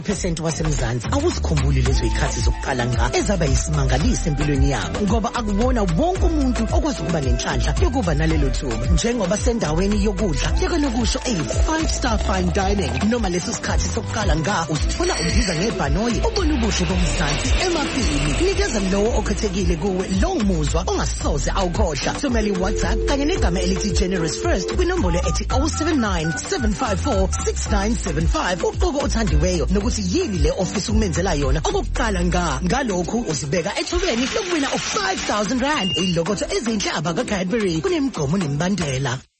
percent wasemzansi awusikhumbuli lezo ikhathi zokuqala nga ezaba yisimangaliso empilweni yabo ngoba akubona wonke umuntu okwazi ukuba nenhlanhla yokuba nalelo thuba njengoba sendaweni yokudla yakanokusho 5-star fine dining noma leso sikhathi sokuqala nga usithola umbiza ngebhanoyi ubona ubuhle bomzansi emafini nikeza lowo okhethekile kuwe lo muzwa ongasoze awukhohlwa thumela WhatsApp kanye negama elithi Generous First kwinombolo ethi 079 754 6975 uqoko othandiweyo nokuthi yini le office ukumenzela yona okokuqala ngalokhu usibeka ethubeni lokuwina u5,000 rand ilokotho ezinhle abaka Cadbury kunemgomo nembandela.